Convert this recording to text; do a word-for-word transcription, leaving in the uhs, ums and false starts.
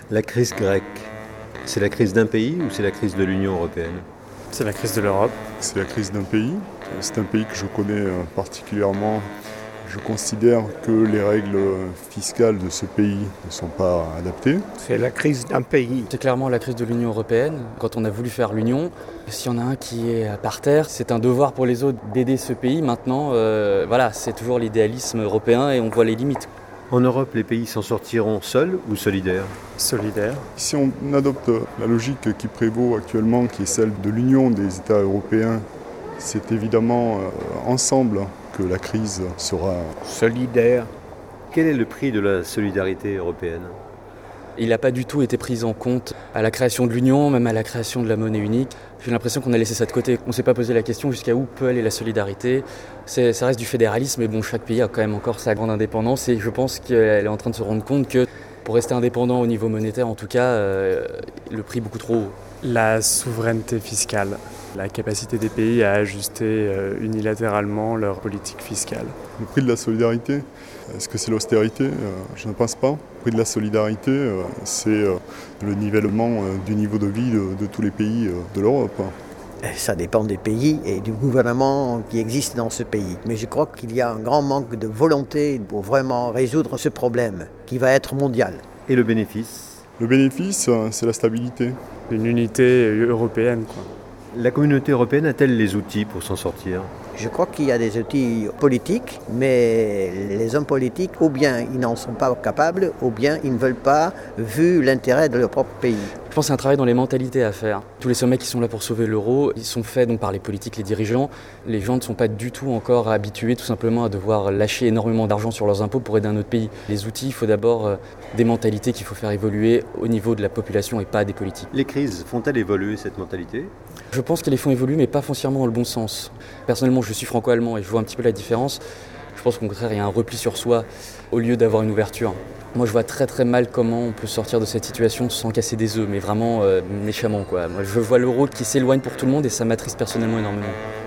La crise grecque, c'est la crise d'un pays ou c'est la crise de l'Union européenne ? C'est la crise de l'Europe. C'est la crise d'un pays. C'est un pays que je connais particulièrement. Je considère que les règles fiscales de ce pays ne sont pas adaptées. C'est la crise d'un pays. C'est clairement la crise de l'Union européenne. Quand on a voulu faire l'Union, s'il y en a un qui est par terre, c'est un devoir pour les autres d'aider ce pays. Maintenant, euh, voilà, c'est toujours l'idéalisme européen et on voit les limites. En Europe, les pays s'en sortiront seuls ou solidaires ? Solidaires. Si on adopte la logique qui prévaut actuellement, qui est celle de l'Union des États européens, c'est évidemment euh, ensemble que la crise sera solidaire. Quel est le prix de la solidarité européenne ? Il n'a pas du tout été pris en compte à la création de l'Union, même à la création de la monnaie unique. J'ai l'impression qu'on a laissé ça de côté. On ne s'est pas posé la question jusqu'à où peut aller la solidarité. C'est, ça reste du fédéralisme, mais bon, chaque pays a quand même encore sa grande indépendance et je pense qu'elle est en train de se rendre compte que pour rester indépendant au niveau monétaire, en tout cas, euh, le prix est beaucoup trop haut. La souveraineté fiscale, la capacité des pays à ajuster euh, unilatéralement leur politique fiscale. Le prix de la solidarité, est-ce que c'est l'austérité ? euh, Je ne pense pas. Le prix de la solidarité, euh, c'est euh, le nivellement euh, du niveau de vie de, de tous les pays euh, de l'Europe. Ça dépend des pays et du gouvernement qui existe dans ce pays. Mais je crois qu'il y a un grand manque de volonté pour vraiment résoudre ce problème qui va être mondial. Et le bénéfice ? Le bénéfice, c'est la stabilité. Une unité européenne, quoi. La communauté européenne a-t-elle les outils pour s'en sortir ? Je crois qu'il y a des outils politiques, mais les hommes politiques, ou bien ils n'en sont pas capables, ou bien ils ne veulent pas, vu l'intérêt de leur propre pays. Je pense que c'est un travail dans les mentalités à faire. Tous les sommets qui sont là pour sauver l'euro, ils sont faits donc par les politiques, les dirigeants. Les gens ne sont pas du tout encore habitués tout simplement à devoir lâcher énormément d'argent sur leurs impôts pour aider un autre pays. Les outils, il faut d'abord des mentalités qu'il faut faire évoluer au niveau de la population et pas des politiques. Les crises font-elles évoluer cette mentalité ? Je pense qu'elles les font évoluer, mais pas foncièrement dans le bon sens. Personnellement, je suis franco-allemand et je vois un petit peu la différence. Je pense qu'au contraire, il y a un repli sur soi au lieu d'avoir une ouverture. Moi, je vois très très mal comment on peut sortir de cette situation sans casser des œufs, mais vraiment euh, méchamment, quoi. Moi, je vois l'euro qui s'éloigne pour tout le monde et ça m'attriste personnellement énormément.